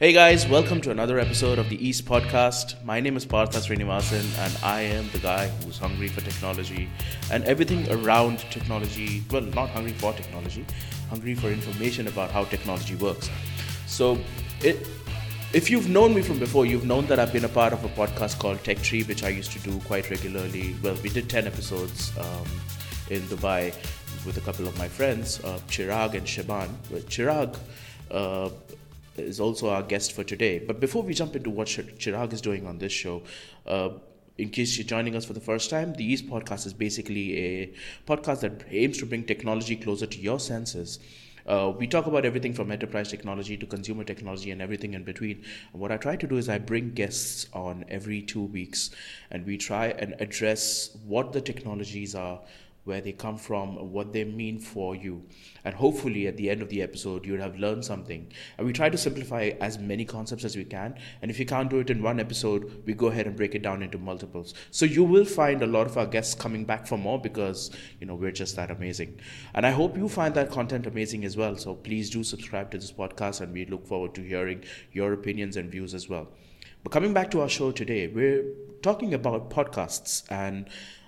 Hey guys, welcome to another episode of the East Podcast. My name is Partha Srinivasan and I am the guy who's hungry for technology and everything around technology. Well, not hungry for technology, hungry for information about how technology works. So, if you've known me from before, you've known that I've been a part of a podcast called Tech Tree, which I used to do quite regularly. Well, we did 10 episodes in Dubai with a couple of my friends, Chirag and Shaban. Well, Chirag is also our guest for today. But before we jump into what Chirag is doing on this show, in case you're joining us for the first time, the East Podcast is basically a podcast that aims to bring technology closer to your senses. We talk about everything from enterprise technology to consumer technology and everything in between. And what I try to do is I bring guests on every 2 weeks and we try and address what the technologies are, where they come from, what they mean for you. And hopefully at the end of the episode, you'll have learned something. And we try to simplify as many concepts as we can. And if you can't do it in one episode, we go ahead and break it down into multiples. So you will find a lot of our guests coming back for more because, we're just that amazing. And I hope you find that content amazing as well. So please do subscribe to this podcast and we look forward to hearing your opinions and views as well. But coming back to our show today, we're talking about podcasts, and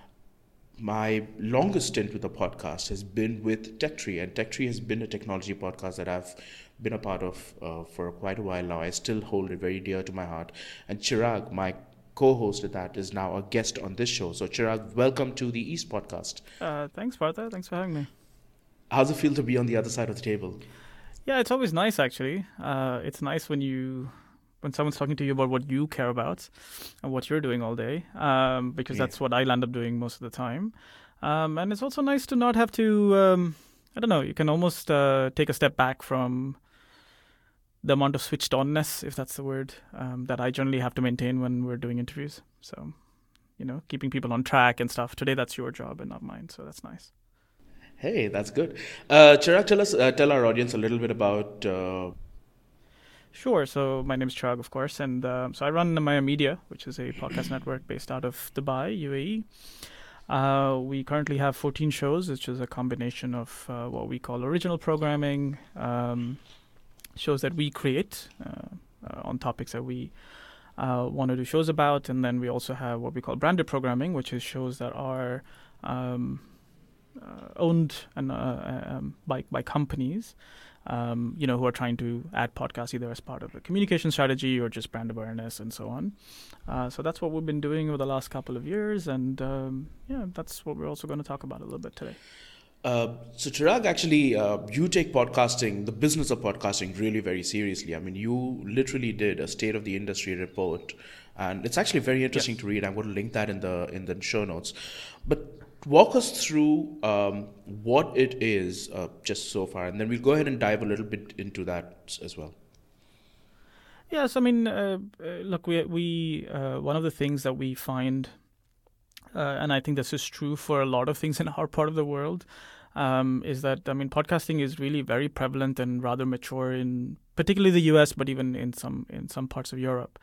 my longest stint with the podcast has been with Tech Tree, and Tech Tree has been a technology podcast that I've been a part of for quite a while now. I still hold it very dear to my heart. And Chirag, my co-host of that, is now a guest on this show. So Chirag, welcome to the East Podcast. Thanks, Partha. Thanks for having me. How's it feel to be on the other side of the table? Yeah, it's always nice, actually. It's nice when someone's talking to you about what you care about and what you're doing all day, because that's what I'll end up doing most of the time. And it's also nice to not have to, you can almost take a step back from the amount of switched onness, if that's the word, that I generally have to maintain when we're doing interviews. So, keeping people on track and stuff. Today, that's your job and not mine. So that's nice. Hey, that's good. Chirag, tell our audience a little bit about... Sure. So my name is Chirag, of course, and so I run Maya Media, which is a podcast network based out of Dubai, UAE. We currently have 14 shows, which is a combination of what we call original programming, shows that we create on topics that we want to do shows about, and then we also have what we call branded programming, which is shows that are owned and by companies. Who are trying to add podcasts either as part of a communication strategy or just brand awareness and so on. So that's what we've been doing over the last couple of years. And that's what we're also going to talk about a little bit today. So Chirag, actually, you take podcasting, the business of podcasting, really very seriously. I mean, you literally did a state of the industry report, and it's actually very interesting to read. I'm going to link that in the show notes. But walk us through what it is just so far, and then we'll go ahead and dive a little bit into that as well. Yes, I mean, look, we one of the things that we find, and I think this is true for a lot of things in our part of the world, is that, podcasting is really very prevalent and rather mature in particularly the US, but even in some parts of Europe.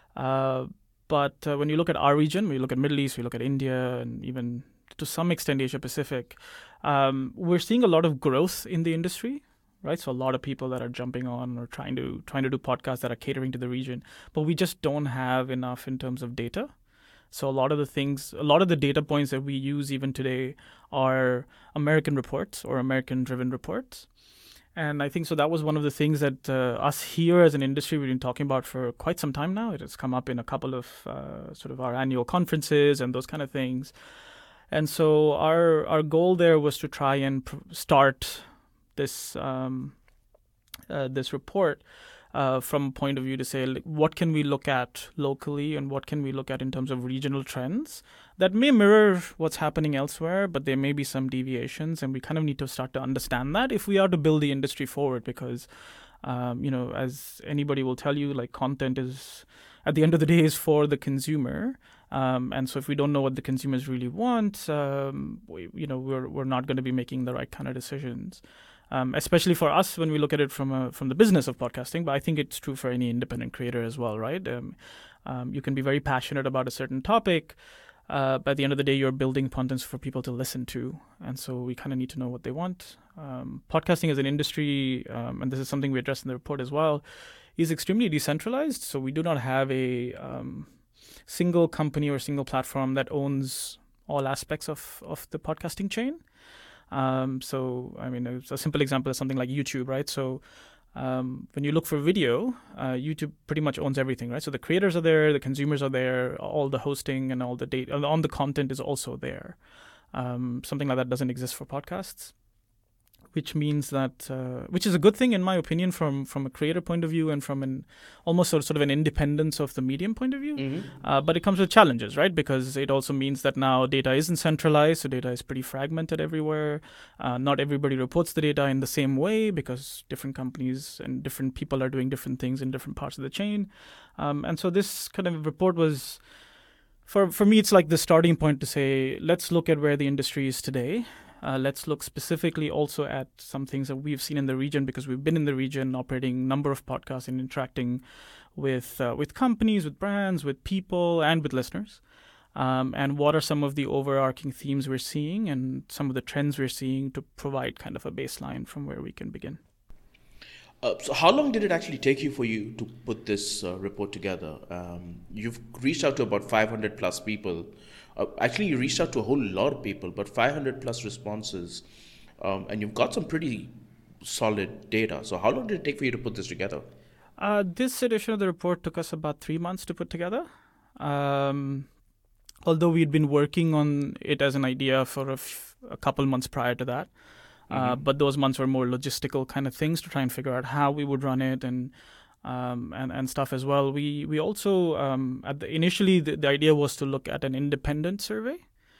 But when you look at our region, we look at Middle East, we look at India, and even to some extent Asia Pacific, we're seeing a lot of growth in the industry, right? So a lot of people that are jumping on or trying to do podcasts that are catering to the region, but we just don't have enough in terms of data. So a lot of the data points that we use even today are American reports or American-driven reports. And I think so that was one of the things that us here as an industry we've been talking about for quite some time now. It has come up in a couple of sort of our annual conferences and those kind of things. And so our goal there was to try and start this this report from a point of view to say, what can we look at locally and what can we look at in terms of regional trends that may mirror what's happening elsewhere, but there may be some deviations, and we kind of need to start to understand that if we are to build the industry forward, because as anybody will tell you, content is, at the end of the day, is for the consumer. And so if we don't know what the consumers really want, we're not going to be making the right kind of decisions. Especially for us when we look at it from the business of podcasting, but I think it's true for any independent creator as well, right? You can be very passionate about a certain topic, but at the end of the day, you're building contents for people to listen to, and so we kind of need to know what they want. Podcasting as an industry, and this is something we address in the report as well, is extremely decentralized. So we do not have a single company or single platform that owns all aspects of the podcasting chain. So, I mean, a simple example is something like YouTube, right? So when you look for video, YouTube pretty much owns everything, right? So the creators are there, the consumers are there, all the hosting and all the data on the content is also there. Something like that doesn't exist for podcasts, which means that, which is a good thing in my opinion from a creator point of view and from an almost sort of an independence of the medium point of view. Mm-hmm. But it comes with challenges, right? Because it also means that now data isn't centralized, so data is pretty fragmented everywhere. Not everybody reports the data in the same way because different companies and different people are doing different things in different parts of the chain. And so this kind of report was, for me, it's like the starting point to say, let's look at where the industry is today. Let's look specifically also at some things that we've seen in the region because we've been in the region operating a number of podcasts and interacting with companies, with brands, with people, and with listeners. And what are some of the overarching themes we're seeing and some of the trends we're seeing to provide kind of a baseline from where we can begin. So how long did it actually take you to put this report together? You've reached out to about 500 plus people. Actually, you reached out to a whole lot of people, but 500 plus responses, and you've got some pretty solid data. So how long did it take for you to put this together? This edition of the report took us about 3 months to put together. Although we'd been working on it as an idea for a couple months prior to that. But those months were more logistical kind of things to try and figure out how we would run it and stuff as well. We also initially the idea was to look at an independent survey,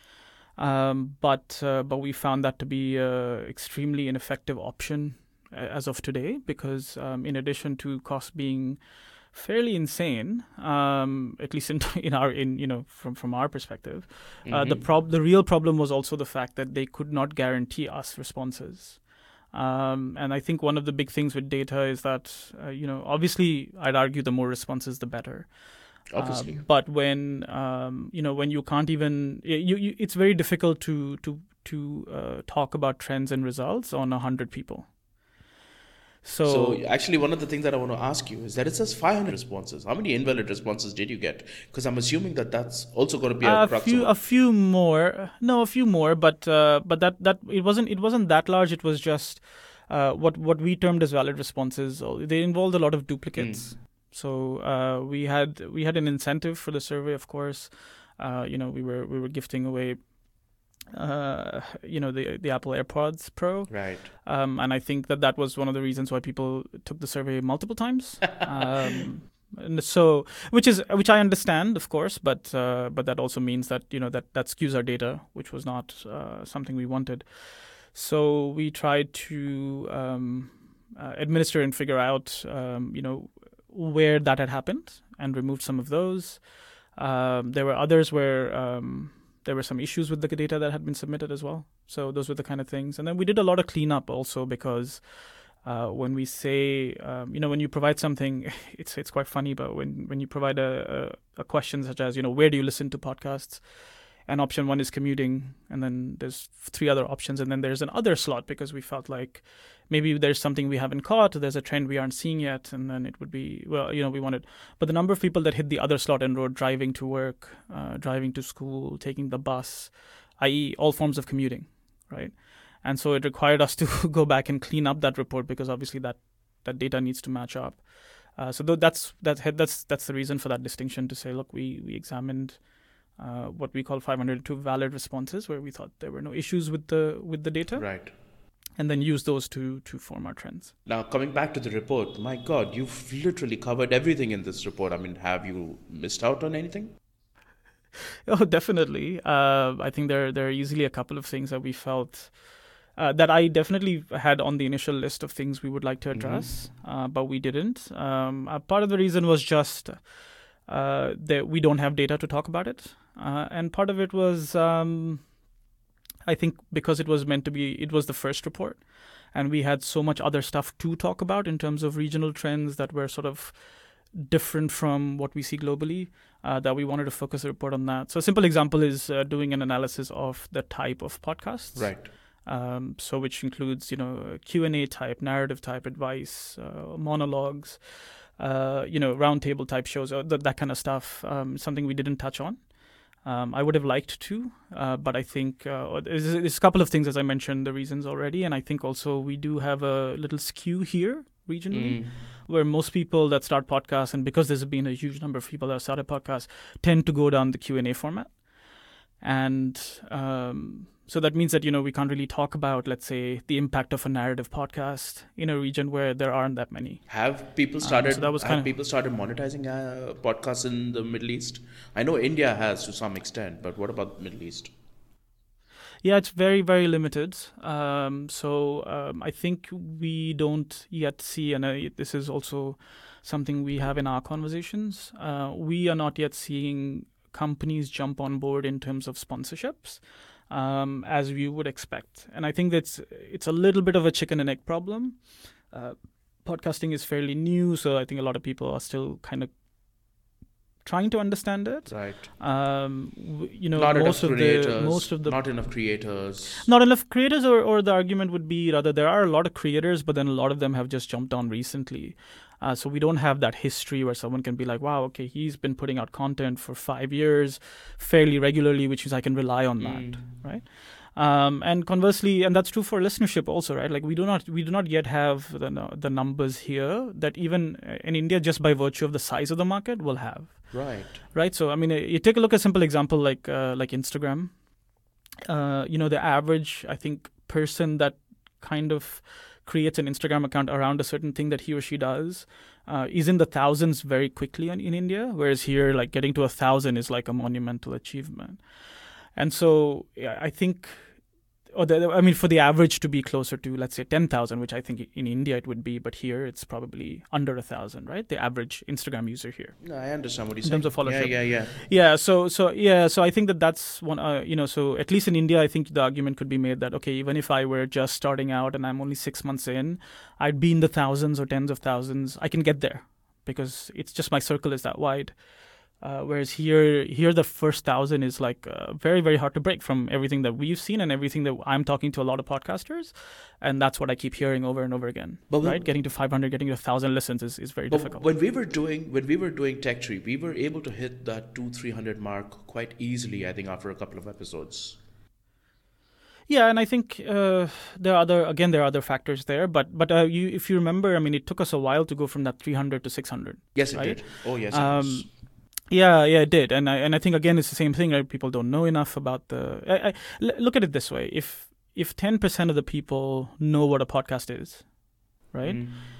but we found that to be an extremely ineffective option as of today because in addition to costs being fairly insane, at least from our perspective, the real problem was also the fact that they could not guarantee us responses. And I think one of the big things with data is that, obviously I'd argue the more responses, the better. Obviously. But when you can't even, it's very difficult to talk about trends and results on 100 people. So actually, one of the things that I want to ask you is that it says 500 responses. How many invalid responses did you get? Because I'm assuming that's also going to be a few more. No, a few more, but that it wasn't that large. It was just what we termed as valid responses. They involved a lot of duplicates. So we had an incentive for the survey, of course. We were gifting away the Apple AirPods Pro. Right. And I think that was one of the reasons why people took the survey multiple times. And so, which I understand, of course, but that also means that, that skews our data, which was not something we wanted. So we tried to administer and figure out, where that had happened and removed some of those. There were others where there were some issues with the data that had been submitted as well. So those were the kind of things. And then we did a lot of cleanup also because when we say, when you provide something, it's quite funny, but when you provide a question such as, where do you listen to podcasts? And option 1 is commuting. And then there's 3 other options. And then there's an other slot because we felt like maybe there's something we haven't caught. There's a trend we aren't seeing yet. And then it would be, we wanted. But the number of people that hit the other slot and wrote driving to work, driving to school, taking the bus, i.e. all forms of commuting, right? And so it required us to go back and clean up that report because obviously that data needs to match up. So that's the reason for that distinction to say, look, we examined what we call 502 valid responses, where we thought there were no issues with the data, right? And then use those to form our trends. Now, coming back to the report, my God, you've literally covered everything in this report. I mean, have you missed out on anything? Oh, definitely. I think there are easily a couple of things that we felt that I definitely had on the initial list of things we would like to address, but we didn't. Part of the reason was just that we don't have data to talk about it. And part of it was, I think, because it was the first report, and we had so much other stuff to talk about in terms of regional trends that were sort of different from what we see globally, that we wanted to focus the report on that. So a simple example is doing an analysis of the type of podcasts. Right. So which includes, Q&A type, narrative type, advice, monologues, roundtable type shows or that kind of stuff. Something we didn't touch on. I would have liked to, but I think there's a couple of things, as I mentioned, the reasons already. And I think also we do have a little skew here regionally, where most people that start podcasts, and because there's been a huge number of people that have started podcasts, tend to go down the Q&A format. And so that means that, we can't really talk about, let's say, the impact of a narrative podcast in a region where there aren't that many. Have people started monetizing podcasts in the Middle East? I know India has to some extent, but what about the Middle East? Yeah, it's very, very limited. So I think we don't yet see, and this is also something we have in our conversations, we are not yet seeing companies jump on board in terms of sponsorships. As we would expect. And I think it's a little bit of a chicken and egg problem. Podcasting is fairly new, so I think a lot of people are still kind of trying to understand it. Right. Not enough creators, or the argument would be rather there are a lot of creators, but then a lot of them have just jumped on recently. So we don't have that history where someone can be like, wow, okay, he's been putting out content for 5 years fairly regularly, which is I can rely on that, right? And conversely, and that's true for listenership also, right? Like we do not yet have the numbers here that even in India, just by virtue of the size of the market, will have. Right. So I mean, you take a look at a simple example like Instagram. The average, I think, person that kind of creates an Instagram account around a certain thing that he or she does is in the thousands very quickly in India, whereas here, like getting to 1,000 is like a monumental achievement. And so I think, for the average to be closer to, let's say, 10,000, which I think in India it would be, but here it's probably under 1,000, right? The average Instagram user here. No, I understand what you're saying. In terms of followership. Yeah. So I think that's one, so at least in India, I think the argument could be made that, okay, even if I were just starting out and I'm only 6 months in, I'd be in the thousands or tens of thousands. I can get there because it's just my circle is that wide. Whereas here the first 1,000 is like very, very hard to break from everything that we've seen and everything that I'm talking to a lot of podcasters. And that's what I keep hearing over and over again, right? Getting to 500, getting to 1,000 listens is very difficult. When we were doing Tech Tree, we were able to hit that 200-300 mark quite easily, I think, after a couple of episodes. Yeah, and I think there are other factors there, but if you remember, I mean, it took us a while to go from that 300 to 600. Yes, right? It did. Oh, yes. Yeah, it did, and I think again it's the same thing. Right? People don't know enough about the. Look at it this way: if 10% of the people know what a podcast is, right?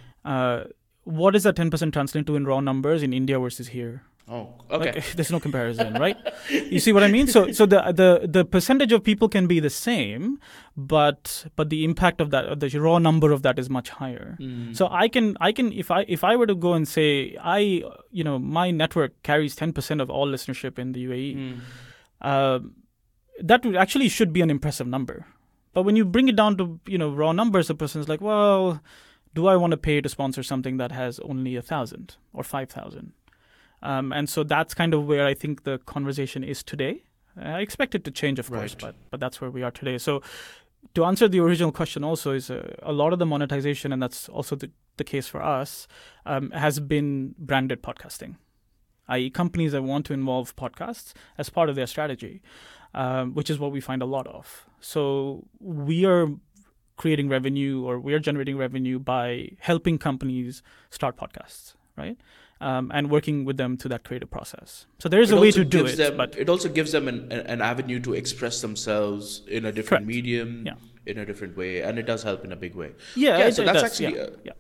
What does that 10% translate to in raw numbers in India versus here? Oh, okay. Like, there's no comparison, right? You see what I mean? So the percentage of people can be the same, but the impact of that, the raw number of that, is much higher. So I can if I were to go and say my network carries 10% of all listenership in the UAE, that would actually should be an impressive number. But when you bring it down to raw numbers, the person's like, well, do I want to pay to sponsor something that has only 1,000 or 5,000? And so that's kind of where I think the conversation is today. I expect it to change, of course, but that's where we are today. So to answer the original question also is a lot of the monetization, and that's also the case for us, has been branded podcasting, i.e. companies that want to involve podcasts as part of their strategy, which is what we find a lot of. So we are creating revenue, or we are generating revenue by helping companies start podcasts, right? And working with them through that creative process. So there is a way to do it. But it also gives them an avenue to express themselves in a different medium, in a different way, and it does help in a big way. So that's actually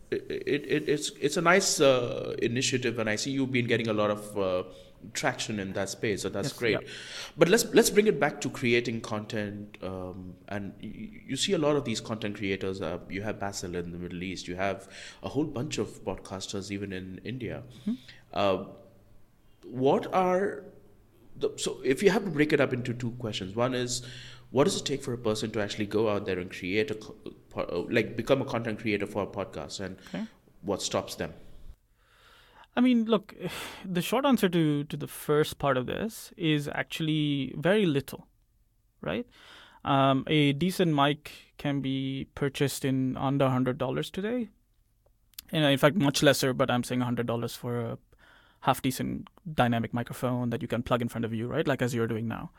it's a nice initiative, and I see you've been getting a lot of traction in that space, so that's great. But let's bring it back to creating content, and you see a lot of these content creators. You have Basil in the Middle East, you have a whole bunch of podcasters even in India. So if you have to break it up into two questions, one is, what does it take for a person to actually go out there and create become a content creator for a podcast, and what stops them? I mean, look, the short answer to the first part of this is actually very little, right? A decent mic can be purchased in under $100 today. In fact, much lesser, but I'm saying $100 for a half decent dynamic microphone that you can plug in front of you, right? Like as you're doing now.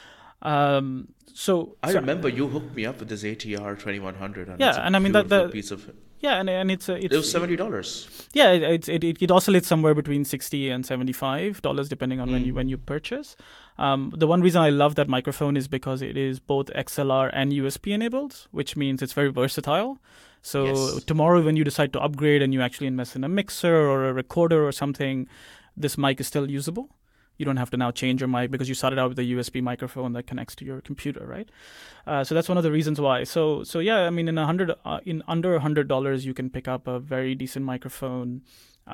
I remember you hooked me up with this ATR 2100, and yeah, it's a and I mean beautiful that piece of. yeah, and it's It was $70. yeah, it oscillates somewhere between $60 and $75 depending on when you purchase. The one reason I love that microphone is because it is both XLR and USB enabled, which means it's very versatile. So Yes. tomorrow when you decide to upgrade and you actually invest in a mixer or a recorder or something, this mic is still usable. You don't have to now change your mic because you started out with a USB microphone that connects to your computer, right? So that's one of the reasons why. So yeah, I mean, in under $100, you can pick up a very decent microphone,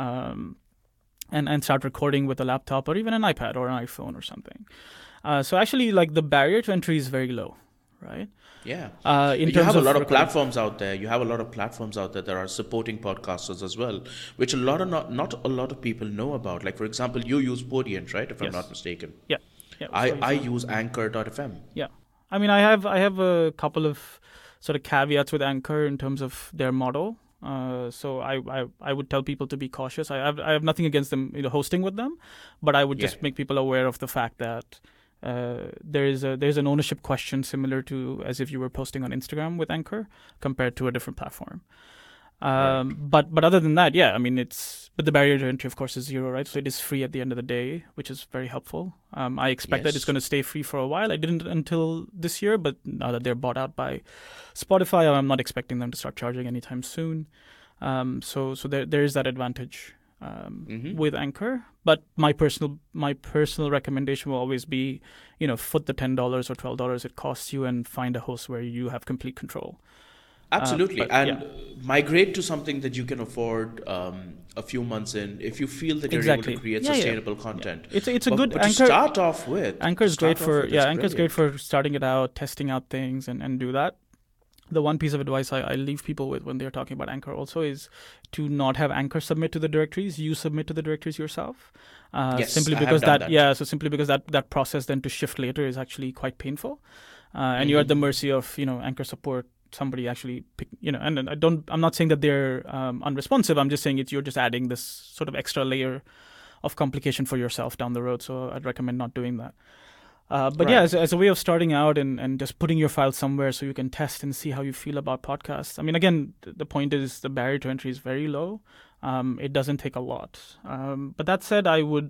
and start recording with a laptop or even an iPad or an iPhone or something. So actually, like the barrier to entry is very low, right? Yeah. In You terms have a lot of recording. platforms out there. You have a lot of platforms out there that are supporting podcasters as well, which not a lot of people know about. Like, for example, you use Podient, right? If I'm Yes. not mistaken. Yeah. So I use Anchor.fm. Yeah, I mean, I have a couple of sort of caveats with Anchor in terms of their model. So I would tell people to be cautious. I have nothing against them, hosting with them, but I would just Yeah. make people aware of the fact that there's an ownership question similar to as if you were posting on Instagram with Anchor compared to a different platform. But other than that, yeah, I mean, but the barrier to entry, of course, is zero, right? So it is free at the end of the day, which is very helpful. I expect that it's Yes. going to stay free for a while. I didn't until this year, but now that they're bought out by Spotify, I'm not expecting them to start charging anytime soon. So there is that advantage with Anchor. But my personal recommendation will always be, foot the $10 or $12 it costs you and find a host where you have complete control. Absolutely. But, and yeah. migrate to something that you can afford a few months in if you feel that you're Exactly. able to create Yeah, yeah. sustainable content. It's a good but to Anchor. start off with. Anchor is great for Anchor's great brilliant. for starting it out, testing out things, and do that. The one piece of advice I leave people with when they're talking about Anchor also is to not have Anchor submit to the directories. You submit to the directories yourself. Yes, simply I have because done that. yeah, so simply because that process then to shift later is actually quite painful, and you're at the mercy of Anchor support. Somebody actually and I'm not saying that they're unresponsive. I'm just saying you're just adding this sort of extra layer of complication for yourself down the road. So I'd recommend not doing that. But yeah, Right. as a way of starting out and just putting your file somewhere so you can test and see how you feel about podcasts. I mean, again, the point is the barrier to entry is very low. It doesn't take a lot. But that said, I would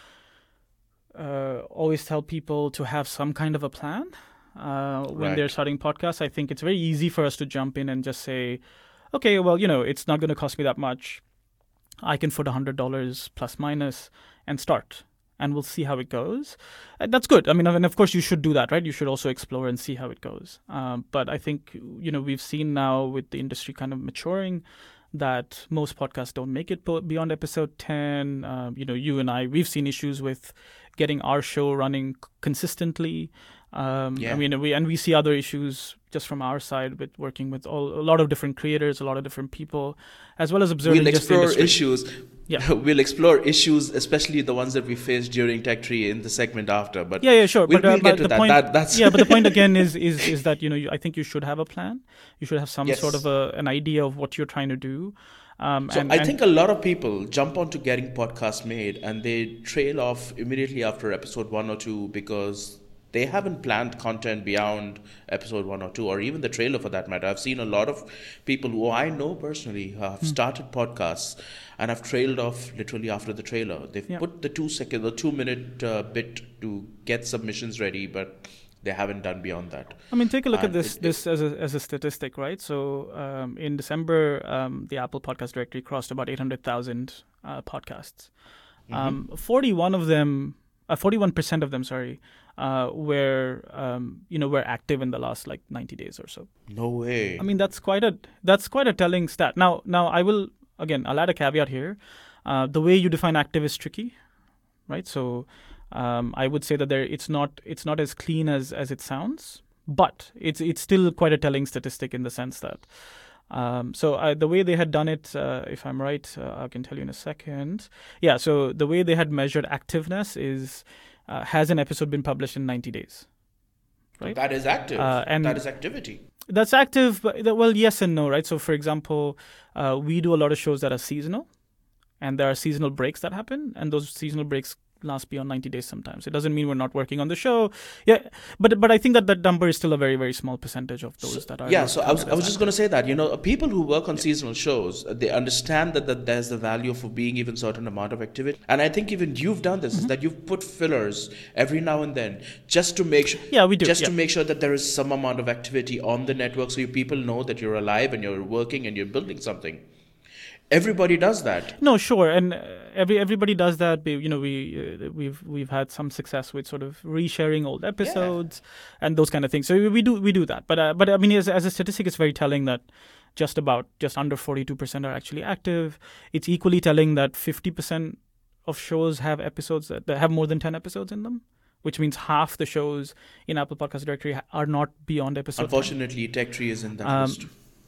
always tell people to have some kind of a plan when they're Right. starting podcasts. I think it's very easy for us to jump in and just say, okay, well, it's not going to cost me that much. I can foot $100 plus minus and start. And we'll see how it goes. That's good. I mean, and of course, you should do that, right? You should also explore and see how it goes. But I think, we've seen now with the industry kind of maturing that most podcasts don't make it beyond episode 10. You and I, we've seen issues with getting our show running consistently. Yeah. I mean, we see other issues just from our side with working with a lot of different creators, a lot of different people, as well as observing We'll just the explore industry. issues. Yeah. We'll explore issues, especially the ones that we faced during Tech Tree in the segment after. But Yeah, sure. we'll but get to the that. point, That's yeah, but the point again is that I think you should have a plan. You should have some Yes. sort of an idea of what you're trying to do. So I think a lot of people jump onto getting podcasts made and they trail off immediately after episode 1 or 2 because they haven't planned content beyond episode 1 or 2, or even the trailer for that matter. I've seen a lot of people who I know personally have started podcasts and have trailed off literally after the trailer. They've Yeah. put the 2-minute bit to get submissions ready, but they haven't done beyond that. I mean, take a look at And this as a statistic, right? So in December, the Apple Podcast Directory crossed about 800,000 podcasts. 41% of them, sorry, were active in the last like 90 days or so. No way. I mean, that's quite a telling stat. Now I'll add a caveat here. The way you define active is tricky, right? So I would say that it's not as clean as it sounds, but it's still quite a telling statistic in the sense that the way they had done it, if I'm right, I can tell you in a second. Yeah, so the way they had measured activeness is has an episode been published in 90 days? right? That is active. And that is activity. that's active, but well, yes and no, right? So, for example, we do a lot of shows that are seasonal, and there are seasonal breaks that happen, and those seasonal breaks last beyond 90 days sometimes. It doesn't mean we're not working on the show. Yeah, but I think that number is still a very, very small percentage of those that are. Yeah, so I was just going to say that, people who work on seasonal shows, they understand that there's the value of being even certain amount of activity. And I think even you've done this, is that you've put fillers every now and then just to make sure. Yeah, we do. Just to make sure that there is some amount of activity on the network, so people know that you're alive and you're working and you're building something. Everybody does that. No, sure, and everybody does that. We've had some success with sort of resharing old episodes and those kind of things. So we do that. But I mean, as a statistic, it's very telling that just under 42% are actually active. It's equally telling that 50% of shows have episodes that have more than 10 episodes in them, which means half the shows in Apple Podcast Directory are not beyond episode. Unfortunately, 10. TechTree is in that list.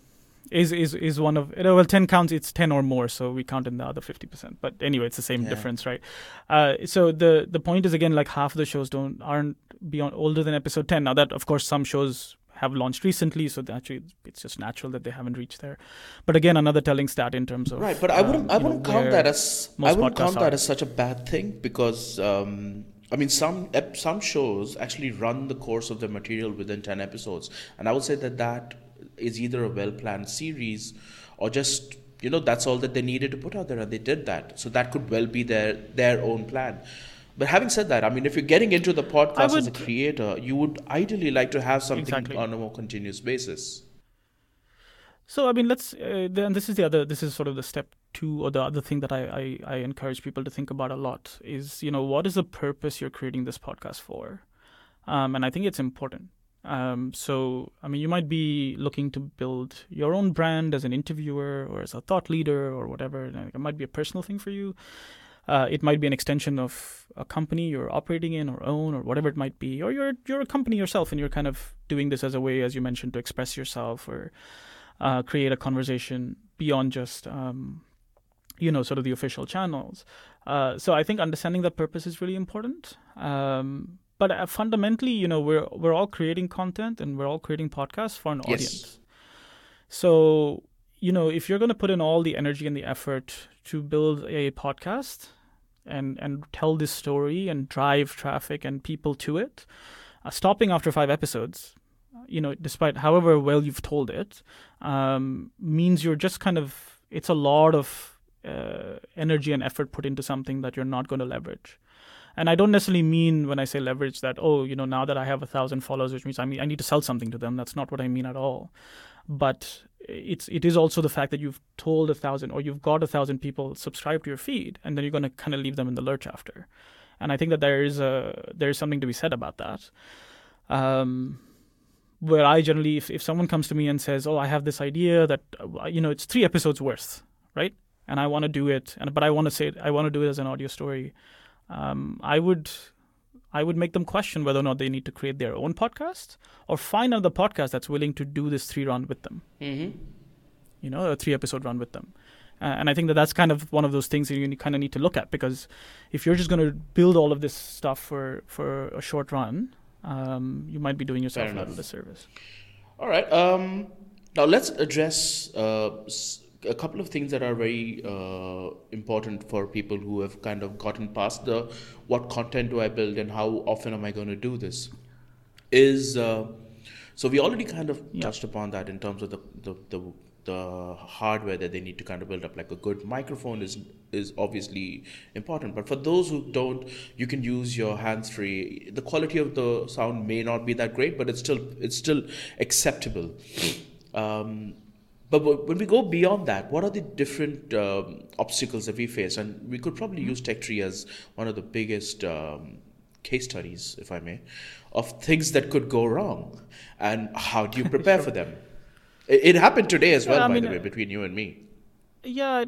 Is one of, well, 10 counts, it's 10 or more, so we count in the other 50%. But anyway, it's the same difference, right? So the point is, again, like half the shows aren't beyond older than episode 10. Now that, of course, some shows have launched recently, so actually it's just natural that they haven't reached there. But again, another telling stat in terms of right. But I wouldn't count that as such a bad thing, because I mean, some shows actually run the course of the material within 10 episodes, and I would say that is either a well-planned series or just, that's all that they needed to put out there, and they did that. So that could well be their own plan. But having said that, I mean, if you're getting into the podcast as a creator, you would ideally like to have something on a more continuous basis. So, I mean, then this is sort of the step 2, or the other thing that I encourage people to think about a lot is, what is the purpose you're creating this podcast for? And I think it's important. So, I mean, you might be looking to build your own brand as an interviewer or as a thought leader or whatever. It might be a personal thing for you. It might be an extension of a company you're operating in or own or whatever it might be. Or you're a company yourself and you're kind of doing this as a way, as you mentioned, to express yourself or create a conversation beyond just, sort of the official channels. So I think understanding that purpose is really important. But fundamentally, we're all creating content and we're all creating podcasts for an audience. So, if you're going to put in all the energy and the effort to build a podcast and tell this story and drive traffic and people to it, stopping after 5 episodes, despite however well you've told it, means you're just it's a lot of energy and effort put into something that you're not going to leverage. And I don't necessarily mean when I say leverage that, now that I have 1,000 followers, which means I need to sell something to them. That's not what I mean at all. But it is also the fact that you've told 1,000 or you've got 1,000 people subscribe to your feed, and then you're going to kind of leave them in the lurch after. And I think that there is something to be said about that. Where I generally, if someone comes to me and says, I have this idea that, it's 3 episodes worth, right? And I want to do it, but I want to do it as an audio story. I would make them question whether or not they need to create their own podcast or find another podcast that's willing to do this 3 run with them. Mm-hmm. A 3 episode run with them. And I think that's kind of one of those things that you kind of need to look at, because if you're just going to build all of this stuff for a short run, you might be doing yourself a little disservice. All right. Now let's address a couple of things that are very important for people who have kind of gotten past what content do I build and how often am I going to do this. So we already kind of touched upon that in terms of the hardware that they need to kind of build up. Like a good microphone is obviously important, but for those who don't, you can use your hands-free. The quality of the sound may not be that great, but it's still acceptable. But when we go beyond that, what are the different obstacles that we face? And we could probably use TechTree as one of the biggest case studies, if I may, of things that could go wrong. And how do you prepare for them? It happened today as well, by the way, between you and me. Yeah,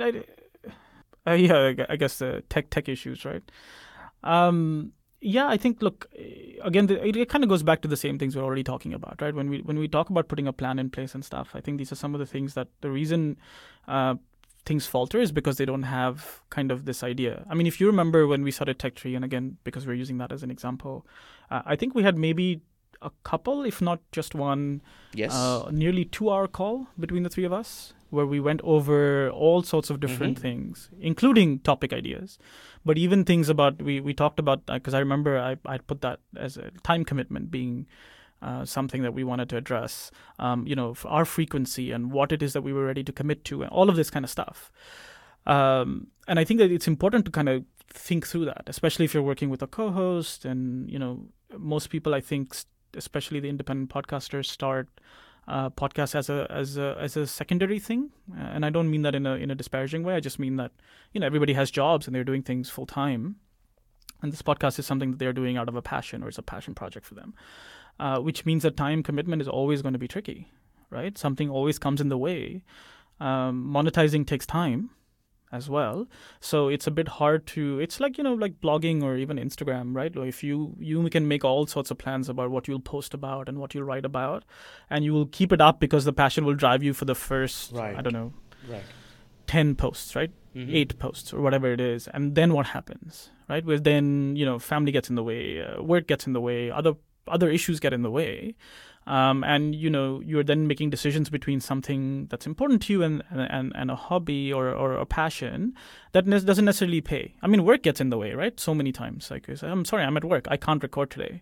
I guess the tech issues, right? Yeah, I think, look, again, it kind of goes back to the same things we're already talking about, right? When we talk about putting a plan in place and stuff, I think these are some of the things that the reason things falter is because they don't have kind of this idea. I mean, if you remember when we started TechTree, and again, because we're using that as an example, I think we had maybe a couple, if not just one, Yes. nearly 2-hour call between the three of us, where we went over all sorts of different things, including topic ideas, but even things about, we talked about, because I remember I put that as a time commitment being something that we wanted to address, for our frequency and what it is that we were ready to commit to, and all of this kind of stuff. And I think that it's important to kind of think through that, especially if you're working with a co-host. And, most people, I think, especially the independent podcasters, start podcasts as a secondary thing. And I don't mean that in a disparaging way. I just mean that, everybody has jobs and they're doing things full time. And this podcast is something that they're doing out of a passion, or it's a passion project for them, which means that time commitment is always going to be tricky, right? Something always comes in the way. Monetizing takes time as well. So it's a bit hard to, it's like, like blogging or even Instagram, right? Or if you can make all sorts of plans about what you'll post about and what you'll write about, and you will keep it up because the passion will drive you for the first, I don't know, 10 posts, right? 8 posts or whatever it is. And then what happens, right? Where then, family gets in the way, work gets in the way, other issues get in the way. And you're then making decisions between something that's important to you and a hobby or a passion that doesn't necessarily pay. I mean, work gets in the way, right? So many times, like, I'm sorry, I'm at work, I can't record today,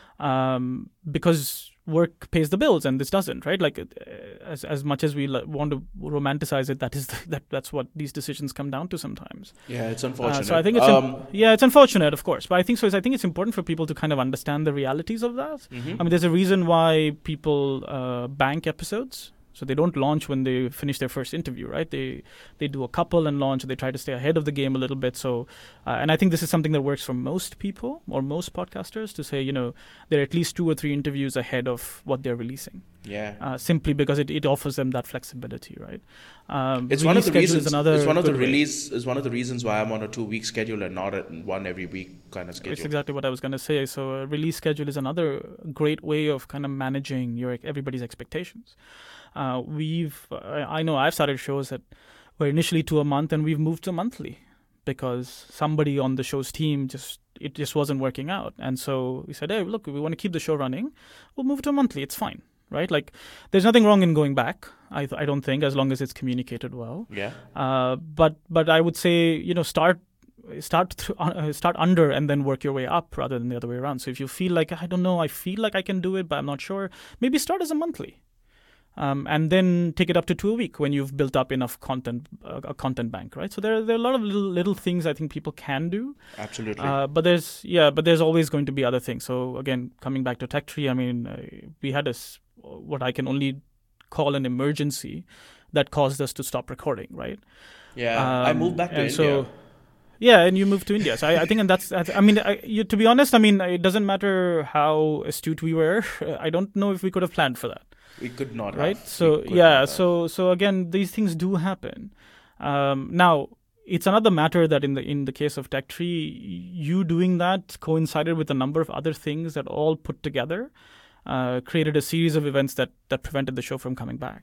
because work pays the bills and this doesn't, right? Like, as much as we want to romanticize it, that's what these decisions come down to sometimes. Yeah, it's unfortunate. So I think it's unfortunate, of course, but I think it's important for people to kind of understand the realities of that. I mean, there's a reason why people bank episodes. So they don't launch when they finish their first interview, right? They do a couple and launch. They try to stay ahead of the game a little bit. So, and I think this is something that works for most people or most podcasters, to say, they're at least 2 or 3 interviews ahead of what they're releasing. Yeah. Simply because it offers them that flexibility, right? It's one of the reasons. It's one of the reasons why I'm on a 2-week schedule and not a one every week kind of schedule. It's exactly what I was going to say. So a release schedule is another great way of kind of managing everybody's expectations. I know I've started shows that were initially 2 a month, and we've moved to monthly because somebody on the show's team it just wasn't working out. And so we said, hey, look, we want to keep the show running. We'll move to monthly. It's fine, right? Like, there's nothing wrong in going back. I don't think, as long as it's communicated well. Yeah. But I would say, start under and then work your way up rather than the other way around. So if you feel like, I don't know, I feel like I can do it, but I'm not sure, maybe start as a monthly. And then take it up to 2 a week when you've built up enough content, a content bank, right? So there are a lot of little things I think people can do. Absolutely. But there's always going to be other things. So again, coming back to Tech Tree, I mean, we had what I can only call an emergency that caused us to stop recording, right? Yeah, I moved back to India. So, yeah, and you moved to India. So I think, and that's I mean, to be honest, I mean, it doesn't matter how astute we were. I don't know if we could have planned for that. We could not, right? So yeah, so again, these things do happen. Now, it's another matter that in the case of Tech Tree, you doing that coincided with a number of other things that all put together created a series of events that prevented the show from coming back.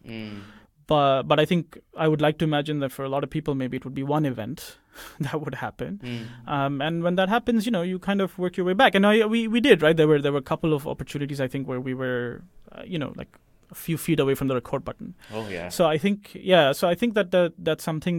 But I think I would like to imagine that for a lot of people, maybe it would be one event that would happen. And when that happens, you kind of work your way back. And we did, right? There were a couple of opportunities, I think, where we were, like a few feet away from the record button. Oh yeah. So I think that that's something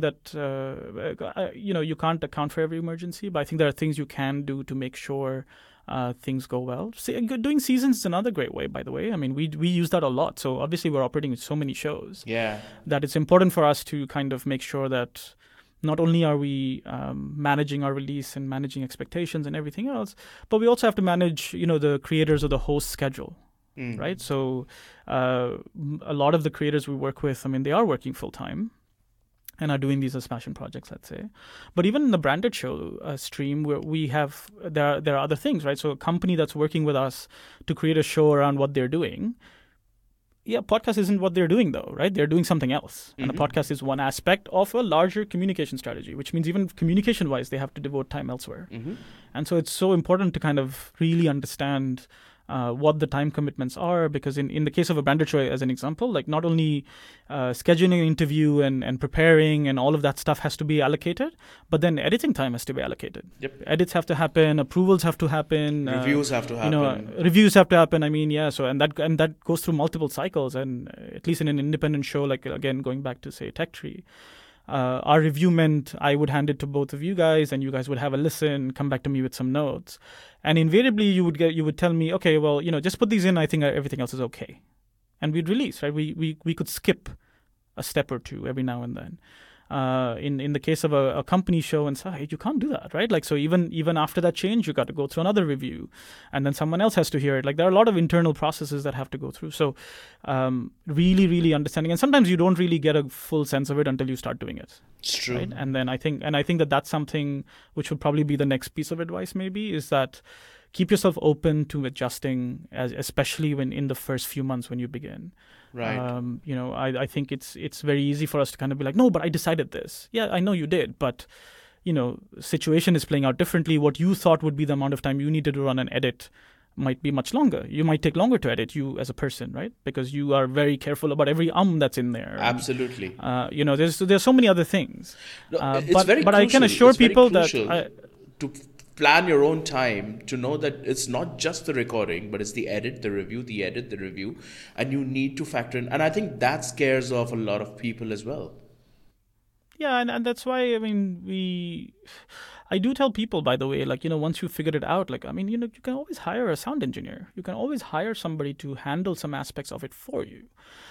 that you can't account for every emergency, but I think there are things you can do to make sure things go well. Doing seasons is another great way, by the way. I mean, we use that a lot. So obviously we're operating with so many shows. Yeah. That it's important for us to kind of make sure that not only are we managing our release and managing expectations and everything else, but we also have to manage, the creators or the host schedule. Right. So a lot of the creators we work with, I mean, they are working full time and are doing these as passion projects, let's say. But even in the branded show stream, where we have there are other things, right? So a company that's working with us to create a show around what they're doing. Yeah, podcast isn't what they're doing, though, right? They're doing something else. And a podcast is one aspect of a larger communication strategy, which means even communication-wise, they have to devote time elsewhere. And so it's so important to kind of really understand what the time commitments are, because in the case of a branded show, as an example, like not only scheduling an interview and preparing and all of that stuff has to be allocated, but then editing time has to be allocated. Yep. Edits have to happen, approvals have to happen, Reviews have to happen. Reviews have to happen. I mean, yeah. So and that goes through multiple cycles, and at least in an independent show, like again going back to say Tech Tree. Our review meant I would hand it to both of you guys, and you guys would have a listen, come back to me with some notes, and invariably you would tell me, okay, well, just put these in. I think everything else is okay, and we'd release. Right, we could skip a step or two every now and then. In the case of a company show and say, you can't do that, right? Like, so even after that change, you got to go through another review, and then someone else has to hear it. Like, there are a lot of internal processes that have to go through. So really, really understanding, and sometimes you don't really get a full sense of it until you start doing it. It's true. Right? And then I think that that's something which would probably be the next piece of advice, maybe, is that keep yourself open to adjusting, especially when in the first few months when you begin. Right. I think it's very easy for us to kind of be like, no, but I decided this. Yeah, I know you did, but situation is playing out differently. What you thought would be the amount of time you needed to run an edit might be much longer. You might take longer to edit, you as a person, right? Because you are very careful about every that's in there. Absolutely. There's so many other things. It's very but crucial. I can assure people that to plan your own time, to know that it's not just the recording, but it's the edit, the review, and you need to factor in. And I think that scares off a lot of people as well. Yeah, and that's why, I mean, I do tell people, by the way, like, once you figured it out, like, I mean, you can always hire a sound engineer. You can always hire somebody to handle some aspects of it for you.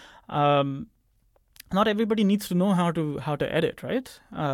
Not everybody needs to know how to edit, right?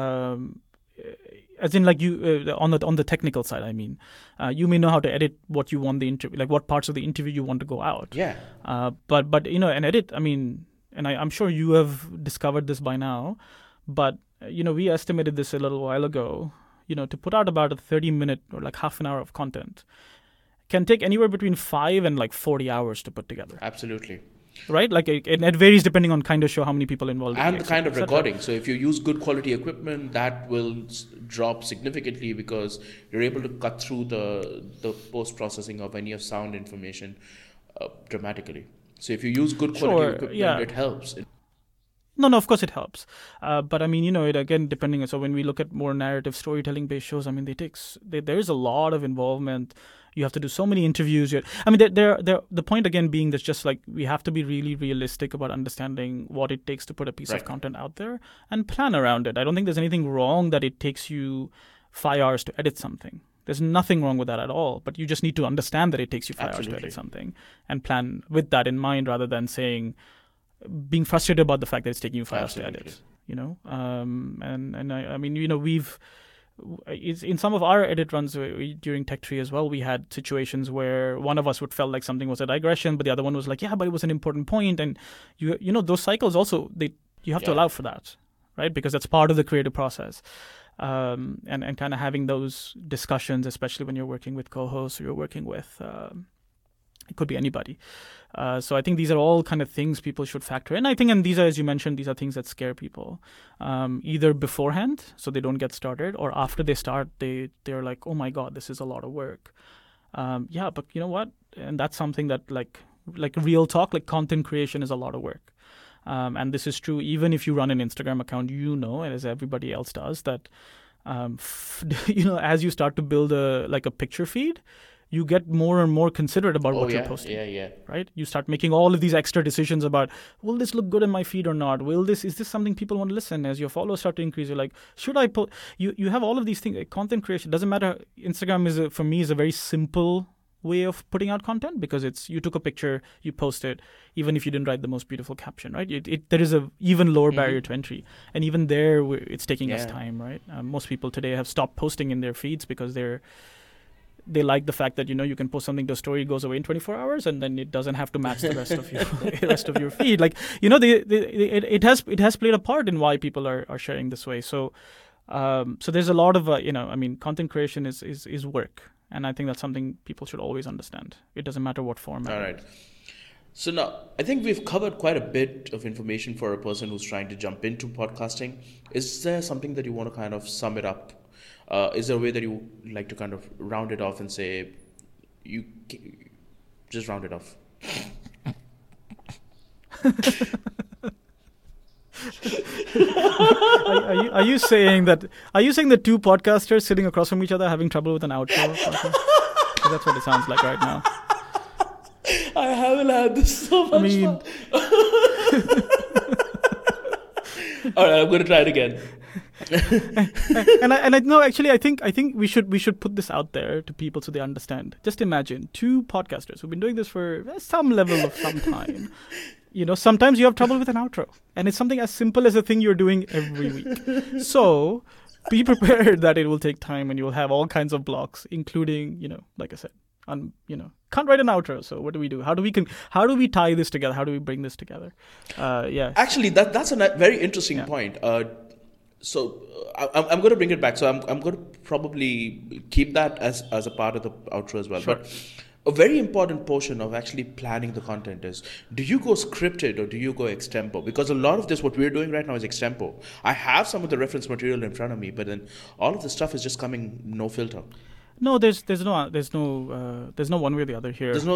As in, like, you on the technical side, I mean, you may know how to edit what you want the interview, like what parts of the interview you want to go out. Yeah. But an edit, I mean, and I'm sure you have discovered this by now, but we estimated this a little while ago. To put out about a 30-minute or like half an hour of content can take anywhere between 5 and like 40 hours to put together. Absolutely. Right? Like it varies depending on kind of show, how many people involved. And the kind of recording. So if you use good quality equipment, that will drop significantly because you're able to cut through the post-processing of any of sound information dramatically. So if you use good quality equipment, it helps. No, of course it helps. But I mean, it again, depending. So when we look at more narrative storytelling based shows, I mean, there is a lot of involvement. You have to do so many interviews. I mean, the point again being that just like we have to be really realistic about understanding what it takes to put a piece of content out there and plan around it. I don't think there's anything wrong that it takes you 5 hours to edit something. There's nothing wrong with that at all. But you just need to understand that it takes you 5 hours to edit something and plan with that in mind rather than being frustrated about the fact that it's taking you 5 hours to edit, and I mean, we've in some of our edit runs during Tech Tree as well, we had situations where one of us would felt like something was a digression, but the other one was like, yeah, but it was an important point. And those cycles also, you have to allow for that, right? Because that's part of the creative process. And kind of having those discussions, especially when you're working with co-hosts or you're working with it could be anybody. So I think these are all kind of things people should factor in. I think, and these are, as you mentioned, these are things that scare people, either beforehand, so they don't get started, or after they start, they're like, oh my God, this is a lot of work. Yeah, but you know what? And that's something that like real talk, like content creation is a lot of work. And this is true even if you run an Instagram account, and as everybody else does, that, as you start to build a picture feed, you get more and more considerate about what you're posting. Yeah. Right? You start making all of these extra decisions about, will this look good in my feed or not? Is this something people want to listen? As your followers start to increase, you're like, should I post? You have all of these things. Content creation doesn't matter. Instagram for me is a very simple way of putting out content because you took a picture, you post it, even if you didn't write the most beautiful caption, right? There is a even lower barrier to entry, and even there, it's taking us time, right? Most people today have stopped posting in their feeds because they like the fact that you can post something, the story goes away in 24 hours, and then it doesn't have to match the rest of your feed. Like it has played a part in why people are sharing this way. So there's a lot of content creation is work, and I think that's something people should always understand. It doesn't matter what format. All right. So now I think we've covered quite a bit of information for a person who's trying to jump into podcasting. Is there something that you want to kind of sum it up? Is there a way that you like to kind of round it off and say, Just round it off. Are you saying that two podcasters sitting across from each other are having trouble with an outro? That's what it sounds like right now. I haven't had this so much fun. All right, I'm going to try it again. and I no, actually, I think we should put this out there to people so they understand. Just imagine two podcasters who've been doing this for some level of some time. Sometimes you have trouble with an outro, and it's something as simple as a thing you're doing every week. So be prepared that it will take time, and you'll have all kinds of blocks, including, like I said, can't write an outro. So what do we do? How do we tie this together? How do we bring this together? Yeah. Actually, that's a very interesting point. So I'm going to bring it back. So I'm going to probably keep that as a part of the outro as well. Sure. But a very important portion of actually planning the content is, do you go scripted or do you go extempo? Because a lot of this, what we're doing right now, is extempo. I have some of the reference material in front of me, but then all of the stuff is just coming no filter. No, there's no one way or the other here. There's no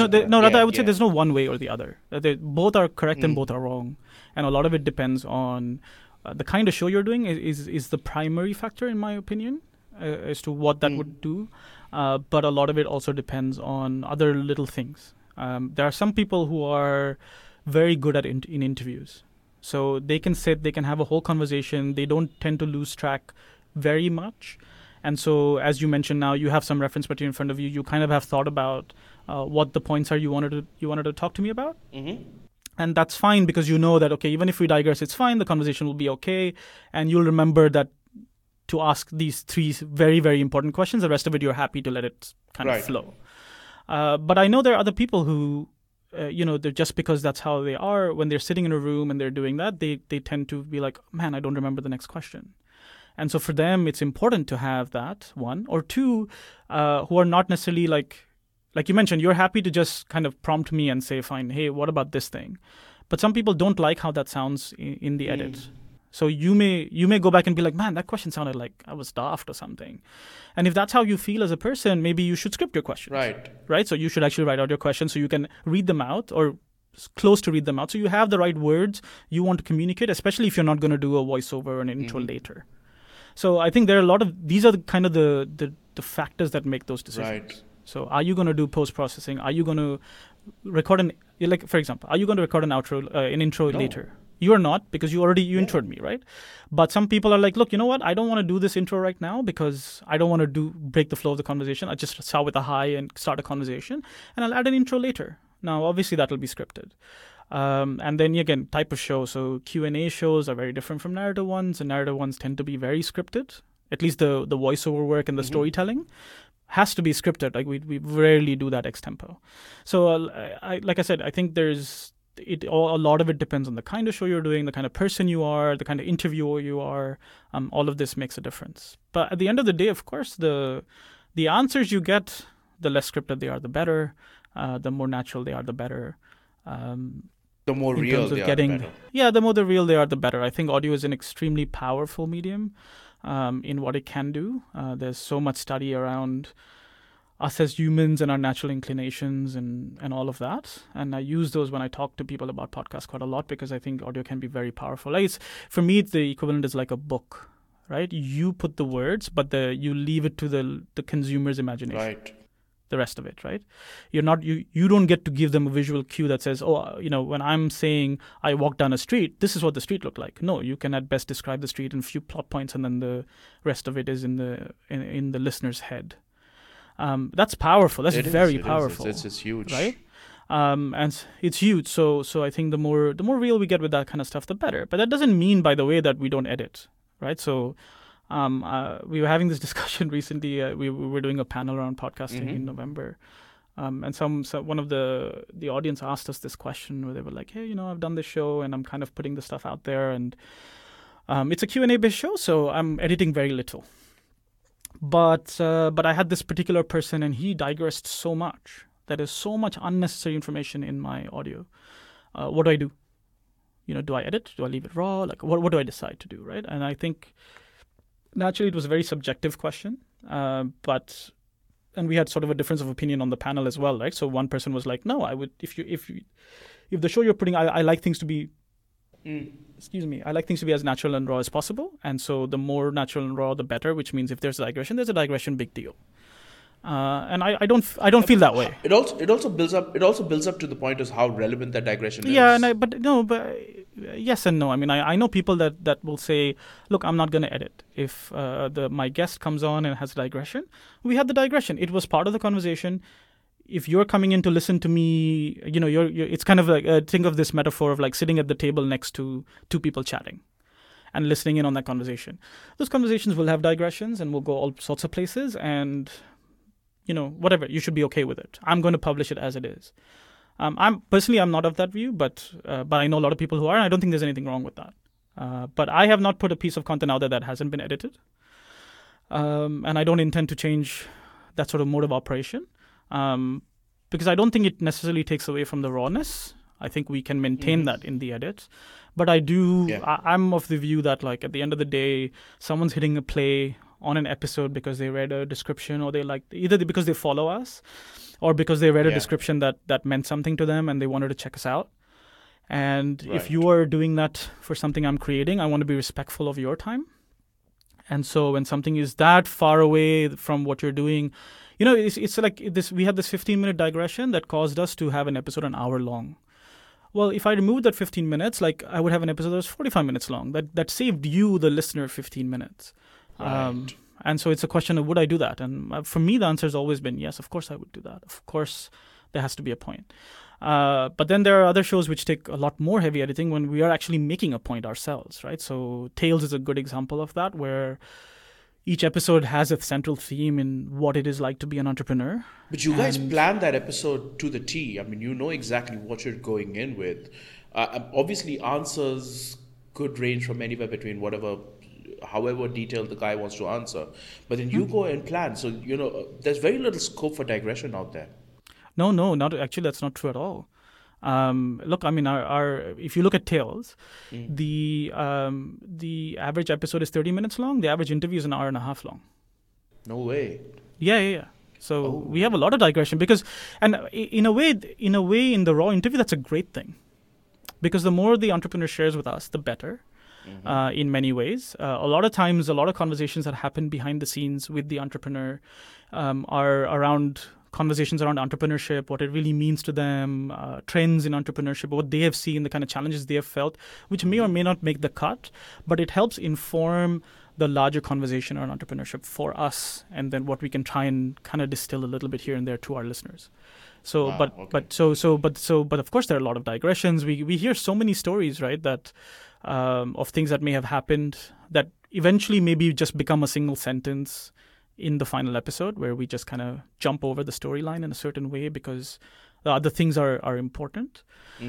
I would say there's no one way or the other. Both are correct and both are wrong, and a lot of it depends on the kind of show you're doing is the primary factor, in my opinion, as to what that would do. But a lot of it also depends on other little things. There are some people who are very good at in interviews, so they can have a whole conversation. They don't tend to lose track very much. And so, as you mentioned, now you have some reference material in front of you. You kind of have thought about what the points are you wanted to talk to me about. Mm-hmm. And that's fine, because you know that, okay, even if we digress, it's fine. The conversation will be okay. And you'll remember that to ask these three very, very important questions. The rest of it, you're happy to let it kind of flow. But I know there are other people who, they're just because that's how they are. When they're sitting in a room and they're doing that, they tend to be like, man, I don't remember the next question. And so for them, it's important to have that, one. Or two, who are not necessarily like you mentioned, you're happy to just kind of prompt me and say, fine, hey, what about this thing? But some people don't like how that sounds in the edit. So you may go back and be like, man, that question sounded like I was daft or something. And if that's how you feel as a person, maybe you should script your questions. Right? So you should actually write out your questions so you can read them out, or close to read them out. So you have the right words you want to communicate, especially if you're not going to do a voiceover or an intro later. So I think there are a lot of, these are the factors that make those decisions. Right. So are you going to do post-processing? Are you going to record for example, are you going to record an intro later? You are not, because you introed me, right? But some people are like, look, you know what? I don't want to do this intro right now because I don't want to break the flow of the conversation. I just start with a hi and start a conversation, and I'll add an intro later. Now, obviously, that will be scripted. And then again, type of show. So Q&A shows are very different from narrative ones, and narrative ones tend to be very scripted. At least the voiceover work and the storytelling has to be scripted. Like we rarely do that extempo. So like I said, I think a lot of it depends on the kind of show you're doing, the kind of person you are, the kind of interviewer you are. All of this makes a difference. But at the end of the day, of course, the answers you get, the less scripted they are, the better. The more natural they are, the better. The more real they are, the better. Yeah, the more real they are, the better. I think audio is an extremely powerful medium in what it can do. There's so much study around us as humans and our natural inclinations and all of that. And I use those when I talk to people about podcasts quite a lot, because I think audio can be very powerful. For me, the equivalent is like a book, right? You put the words, but you leave it to the consumer's imagination. Right. The rest of it, right? You don't get to give them a visual cue that says, when I'm saying I walked down a street, this is what the street looked like. No, you can at best describe the street in a few plot points, and then the rest of it is in the listener's head. That's powerful. That's very powerful. It's huge, right? And it's huge. So I think the more real we get with that kind of stuff, the better. But that doesn't mean, by the way, that we don't edit, right? So. We were having this discussion recently. We were doing a panel around podcasting in November, and one of the audience asked us this question where they were like, "Hey, I've done this show and I'm kind of putting the stuff out there, and it's a Q&A based show, so I'm editing very little. But I had this particular person, and he digressed so much. There is so much unnecessary information in my audio. What do I do? Do I edit? Do I leave it raw? Like, what do I decide to do, right?" And I think. Naturally, it was a very subjective question, but and we had sort of a difference of opinion on the panel as well, right? So one person was like, no, I would, if the show you're putting, I like things to be, I like things to be as natural and raw as possible. And so the more natural and raw, the better, which means if there's a digression, big deal. And I don't feel that way. It also builds up to the point as how relevant that digression is. Yeah, but yes and no. I mean, I know people that will say, look, I'm not going to edit. If my guest comes on and has a digression, we had the digression. It was part of the conversation. If you're coming in to listen to me, you're it's kind of like, think of this metaphor of like sitting at the table next to two people chatting and listening in on that conversation. Those conversations will have digressions and will go all sorts of places, and whatever, you should be okay with it. I'm going to publish it as it is. I'm not of that view, but I know a lot of people who are, and I don't think there's anything wrong with that. But I have not put a piece of content out there that hasn't been edited. And I don't intend to change that sort of mode of operation. Because I don't think it necessarily takes away from the rawness. I think we can maintain that in the edit. But I do, I'm of the view that like at the end of the day, someone's hitting a play on an episode because they read a description, or they either because they follow us or because they read a description that meant something to them and they wanted to check us out. And if you are doing that for something I'm creating, I want to be respectful of your time. And so when something is that far away from what you're doing, it's like this. We had this 15-minute digression that caused us to have an episode an hour long. Well, if I removed that 15 minutes, like I would have an episode that was 45 minutes long. That saved you, the listener, 15 minutes. Right. And so it's a question of, would I do that? And for me, the answer has always been yes, of course I would do that. Of course, there has to be a point. But then there are other shows which take a lot more heavy editing when we are actually making a point ourselves, right? So Tales is a good example of that, where each episode has a central theme in what it is like to be an entrepreneur. But you guys plan that episode to the T. I mean, you know exactly what you're going in with. Obviously, answers could range from anywhere between however detailed the guy wants to answer. But then you go and plan. So, there's very little scope for digression out there. No, not actually. That's not true at all. Look, I mean, if you look at Tales, the average episode is 30 minutes long. The average interview is an hour and a half long. No way. Yeah. So we have a lot of digression and in a way, in the raw interview, that's a great thing, because the more the entrepreneur shares with us, the better. In many ways, a lot of times, a lot of conversations that happen behind the scenes with the entrepreneur are around conversations around entrepreneurship, what it really means to them, trends in entrepreneurship, what they have seen, the kind of challenges they have felt, which may or may not make the cut, but it helps inform the larger conversation around entrepreneurship for us, and then what we can try and kind of distill a little bit here and there to our listeners. So, but of course there are a lot of digressions. We hear so many stories, right, that of things that may have happened that eventually maybe just become a single sentence in the final episode, where we just kind of jump over the storyline in a certain way because the other things are important,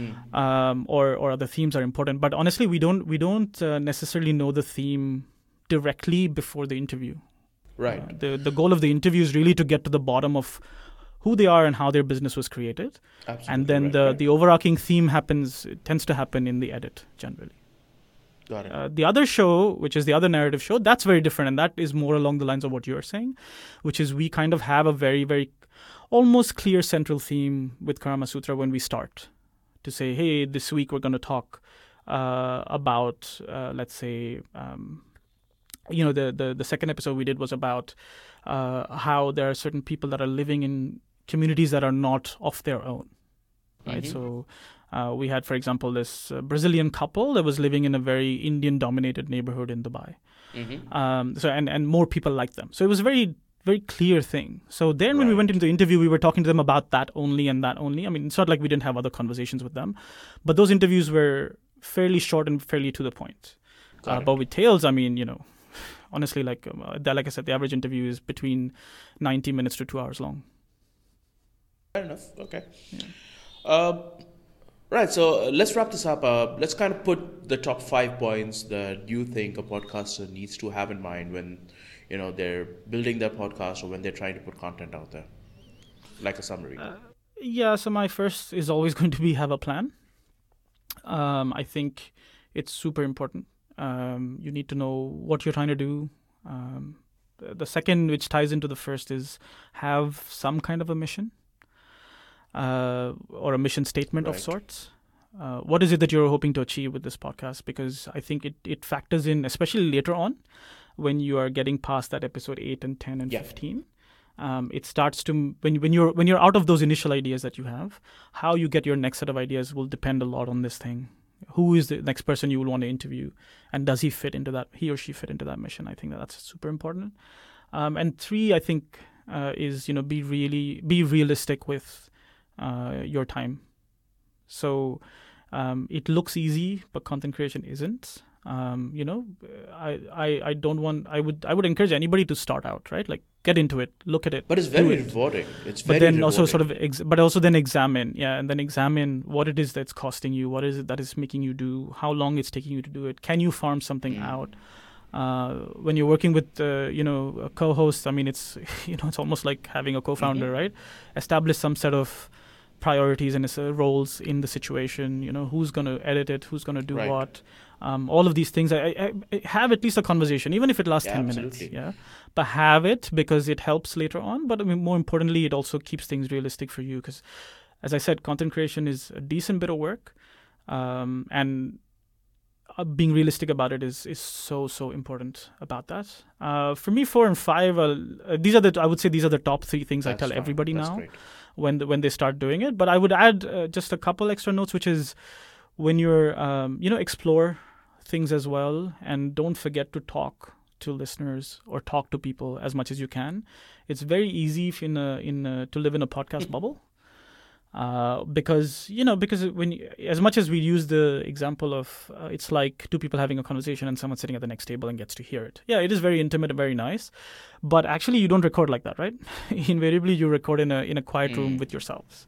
or other themes are important. But honestly, we don't necessarily know the theme directly before the interview. Right. The goal of the interview is really to get to the bottom of who they are and how their business was created. Absolutely. And then the overarching theme tends to happen in the edit generally. Got it. The other show, which is the other narrative show, that's very different, and that is more along the lines of what you're saying, which is we kind of have a very, very almost clear central theme with Karma Sutra when we start to say, hey, this week we're going to talk about, let's say, the second episode we did was about how there are certain people that are living in communities that are not of their own, right? So we had, for example, this Brazilian couple that was living in a very Indian-dominated neighborhood in Dubai. And more people like them. So it was a very, very clear thing. So then when we went into the interview, we were talking to them about that only and that only. I mean, it's not like we didn't have other conversations with them, but those interviews were fairly short and fairly to the point. But with Tales, I mean, honestly, like I said, the average interview is between 90 minutes to 2 hours long. Fair enough. Okay. Yeah. Right. So let's wrap this up. Let's kind of put the top 5 points that you think a podcaster needs to have in mind when, they're building their podcast or when they're trying to put content out there, like a summary. So my first is always going to be have a plan. I think it's super important. You need to know what you're trying to do. The second, which ties into the first, is have some kind of a mission or a mission statement of Right. sorts. What is it that you're hoping to achieve with this podcast? Because I think it factors in, especially later on, when you are getting past that episode 8 and 10 and Yeah. 15. It starts to when you're out of those initial ideas that you have, how you get your next set of ideas will depend a lot on this thing. Who is the next person you will want to interview, and does he or she fit into that mission? I think that's super important. And 3, I think, is be realistic with your time. So it looks easy, but content creation isn't. I would encourage anybody to start out, right? Like, get into it, look at it. But it's do very it. rewarding. It's But very then rewarding. also sort of, but also then examine, and then examine what it is that's costing you, what is it that is making you do, how long it's taking you to do it. Can you farm something out? When you're working with, a co-host, I mean, it's, it's almost like having a co-founder, right? Establish some set of priorities and roles in the situation. Who's going to edit it, who's going to do Right. what. All of these things, I have at least a conversation, even if it lasts 10 minutes. Absolutely. Yeah, but have it because it helps later on. But I mean, more importantly, it also keeps things realistic for you because, as I said, content creation is a decent bit of work, and being realistic about it is so important about that. For me, 4 and 5, these are the top 3 things I That's tell fine. everybody That's now great. when they start doing it. But I would add just a couple extra notes, which is when you're explore things as well, and don't forget to talk to listeners or talk to people as much as you can. It's very easy to live in a podcast bubble. Because as much as we use the example of it's like 2 people having a conversation and someone sitting at the next table and gets to hear it. Yeah, it is very intimate and very nice, but actually you don't record like that, right? Invariably you record in a quiet room with yourselves.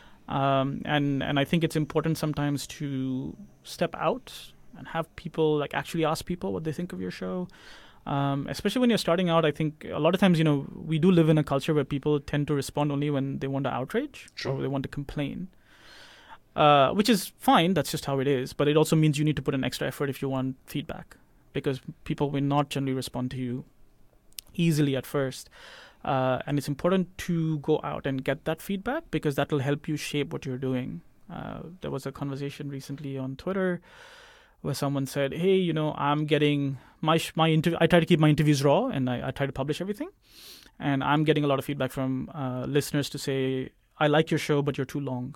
And I think it's important sometimes to step out and have people, like, actually ask people what they think of your show. Especially when you're starting out, I think a lot of times, we do live in a culture where people tend to respond only when they want to outrage or they want to complain, which is fine. That's just how it is. But it also means you need to put an extra effort if you want feedback, because people will not generally respond to you easily at first. And it's important to go out and get that feedback because that will help you shape what you're doing. There was a conversation recently on Twitter where someone said, hey, I'm getting my interview. I try to keep my interviews raw and I try to publish everything. And I'm getting a lot of feedback from listeners to say, I like your show, but you're too long.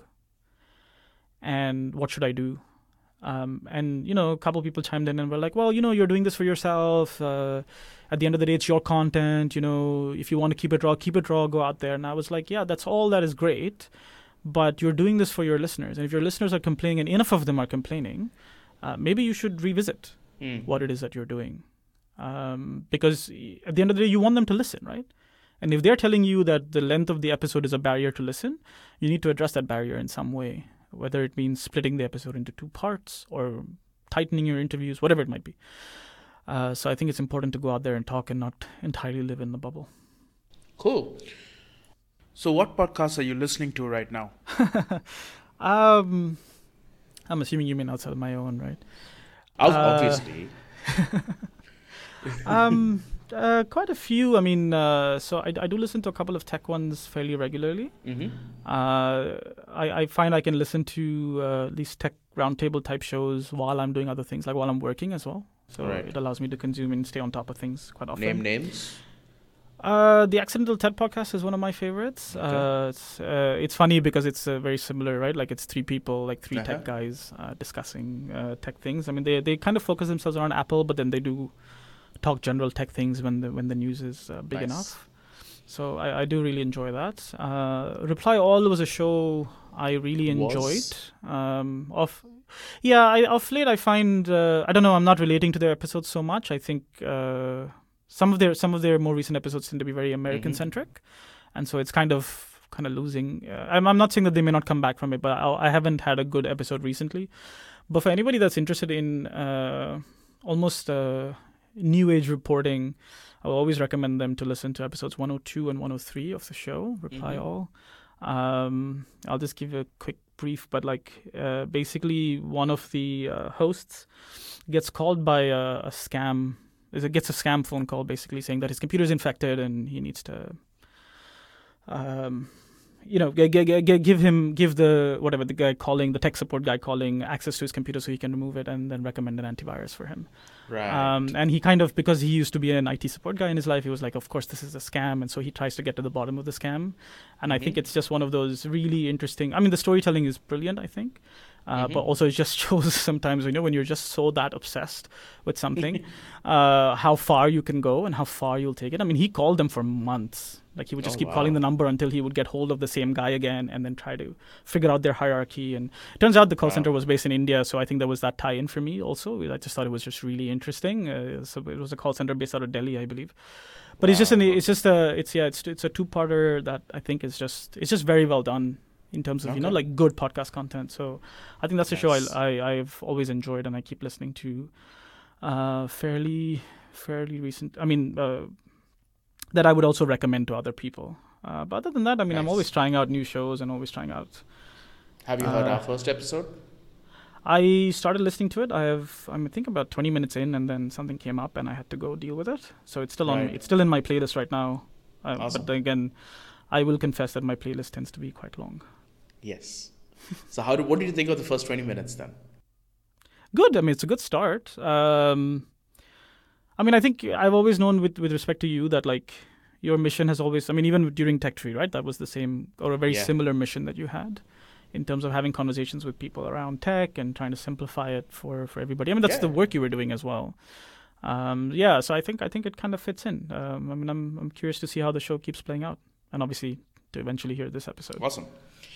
And what should I do? And a couple of people chimed in and were like, well, you're doing this for yourself. At the end of the day, it's your content. If you want to keep it raw, go out there. And I was like, yeah, that's all that is great. But you're doing this for your listeners. And if your listeners are complaining and enough of them are complaining, maybe you should revisit what it is that you're doing. Because at the end of the day, you want them to listen, right? And if they're telling you that the length of the episode is a barrier to listen, you need to address that barrier in some way, whether it means splitting the episode into 2 parts or tightening your interviews, whatever it might be. So I think it's important to go out there and talk and not entirely live in the bubble. Cool. So what podcasts are you listening to right now? I'm assuming you mean outside of my own, right? Obviously. Quite a few. I mean, so I do listen to a couple of tech ones fairly regularly. I find I can listen to these tech roundtable type shows while I'm doing other things, like while I'm working as well. So it allows me to consume and stay on top of things quite often. Name names? The Accidental TED podcast is one of my favorites. Okay. It's funny because it's very similar, right? Like it's 3 people, like 3 Uh-huh. tech guys discussing tech things. I mean, they kind of focus themselves around Apple, but then they do talk general tech things when the news is big Nice. enough. So I do really enjoy that. Reply All was a show I really enjoyed. Of late I find I don't know, I'm not relating to their episodes so much. I think some of their more recent episodes tend to be very American centric, and so it's kind of losing. I'm not saying that they may not come back from it, but I haven't had a good episode recently. But for anybody that's interested in almost new age reporting, I will always recommend them to listen to episodes 102 and 103 of the show, Reply All. I'll just give a quick brief, but basically one of the hosts gets called by a scam gets a scam phone call basically saying that his computer is infected and he needs to, give the tech support guy calling access to his computer so he can remove it and then recommend an antivirus for him. Right. And he kind of, because he used to be an IT support guy in his life, he was like, of course, this is a scam. And so he tries to get to the bottom of the scam. And I think it's just one of those really interesting, I mean, the storytelling is brilliant, I think. But also it just shows sometimes, when you're just so that obsessed with something, how far you can go and how far you'll take it. I mean, he called them for months. Like he would just keep calling the number until he would get hold of the same guy again and then try to figure out their hierarchy. And it turns out the call center was based in India. So I think there was that tie-in for me also. I just thought it was just really interesting. So it was a call center based out of Delhi, I believe. But it's a two-parter that I think it's just very well done in terms of, like good podcast content. So I think that's a show I've always enjoyed and I keep listening to fairly recent. I mean, that I would also recommend to other people. But other than that, I mean, I'm always trying out new shows and always trying out. Have you heard our first episode? I started listening to it. I think about 20 minutes in, and then something came up, and I had to go deal with it. So it's still It's still in my playlist right now. Awesome. But again, I will confess that my playlist tends to be quite long. Yes. So what did you think of the first 20 minutes then? Good. I mean, it's a good start. I mean, I think I've always known with respect to you that like your mission has always, I mean, even during Tech Tree, right? That was the same or a very similar mission that you had in terms of having conversations with people around tech and trying to simplify it for everybody. I mean, that's the work you were doing as well. So I think it kind of fits in. I mean, I'm curious to see how the show keeps playing out and obviously to eventually hear this episode. Awesome.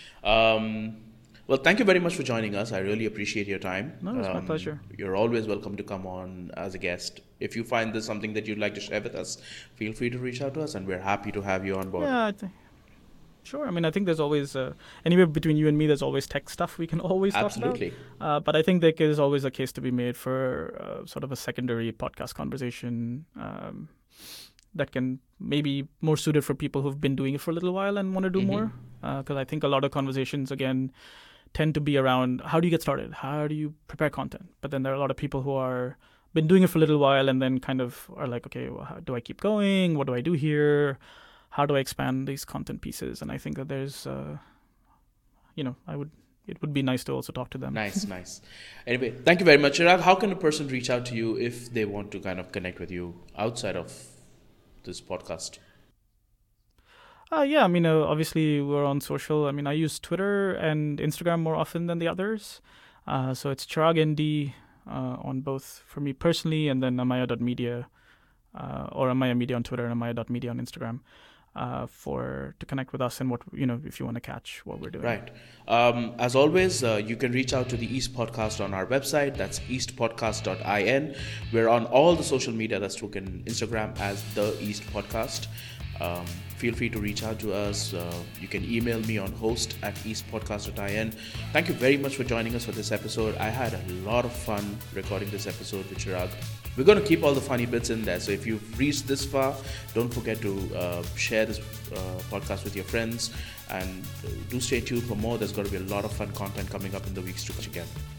Well, thank you very much for joining us. I really appreciate your time. No, it's my pleasure. You're always welcome to come on as a guest. If you find this something that you'd like to share with us, feel free to reach out to us and we're happy to have you on board. Yeah, sure. I mean, I think there's always, anywhere between you and me, there's always tech stuff we can always talk about. Absolutely. But I think there is always a case to be made for sort of a secondary podcast conversation that can maybe more suited for people who've been doing it for a little while and want to do more. Because I think a lot of conversations, again, tend to be around how do you get started? How do you prepare content? But then there are a lot of people who are been doing it for a little while and then kind of are like, okay, well, how do I keep going? What do I do here? How do I expand these content pieces? And I think that there's, it would be nice to also talk to them. Nice. Anyway, thank you very much, Chirag. How can a person reach out to you if they want to kind of connect with you outside of this podcast? I mean, obviously we're on social. I mean, I use Twitter and Instagram more often than the others. So it's Chirag ND on both for me personally, and then amaya.media or Amaya Media on Twitter and amaya.media on Instagram to connect with us and what, if you want to catch what we're doing. Right. As always, you can reach out to the East Podcast on our website. That's eastpodcast.in. We're on all the social media. That's Twitter, Instagram as The East Podcast. Feel free to reach out to us. You can email me on host@eastpodcast.in. Thank you very much for joining us for this episode. I had a lot of fun recording this episode with Chirag. We're going to keep all the funny bits in there. So if you've reached this far, don't forget to share this podcast with your friends. And do stay tuned for more. There's going to be a lot of fun content coming up in the weeks to come again.